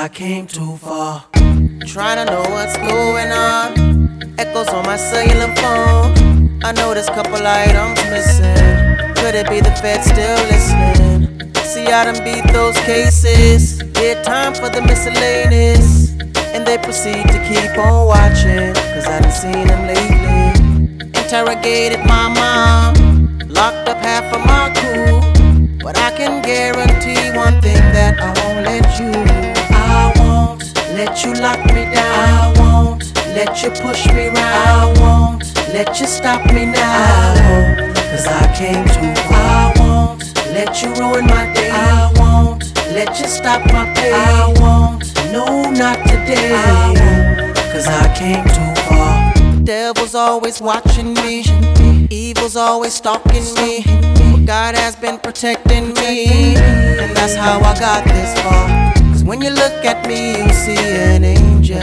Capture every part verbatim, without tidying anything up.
I came too far. Trying to know what's going on. Echoes on my cellular phone. I know there's a couple items missing. Could it be the Fed still listening? See, I done beat those cases. Did time for the miscellaneous. And they proceed to keep on watching, cause I done seen them lately. Interrogated my mom, locked up half of my crew. But I can guarantee one thing, that I won't let you. I won't let you lock me down. I won't let you push me round. I won't let you stop me now, cause I came too far. I won't let you ruin my day. I won't let you stop my pain. I won't, no, not today, cause I came too far. The devil's always watching me, evil's always stalking me, but God has been protecting me, and that's how I got this far. Cause when you look at me, you see an angel.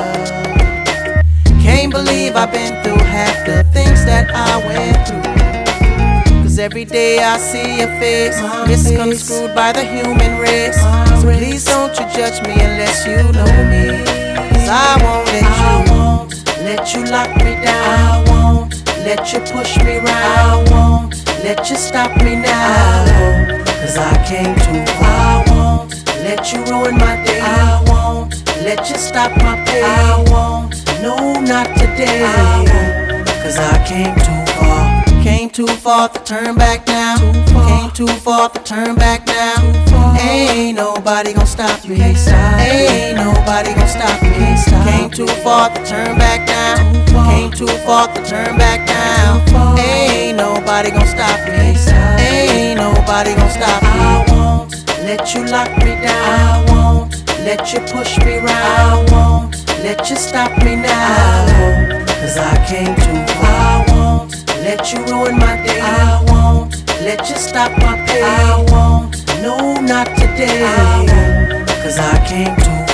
Can't believe I've been through half the things that I went through. Cause every day I see your face, misconstrued by the human race. So please don't you judge me unless you know me, cause I won't let you. I won't let you lock me down. I won't let you push me round. I won't let you stop me now, cause I came too far. I won't let you ruin my day. I won't let you stop my pain. I won't, no, not today, cause I came too far. Came too far to turn back now. Came too far to turn back now. Ain't nobody gon' stop me. Ain't nobody gon' stop me. Came too far to turn back now. Came too far to turn back now. Ain't nobody gon' stop me. Ain't nobody gon' stop me. I won't let you lock me down. I won't let you push me round. I won't let you stop me now, cause I came too far. I won't let you ruin my day. I won't let you stop my pain. I won't, no, not today, cause I came too far.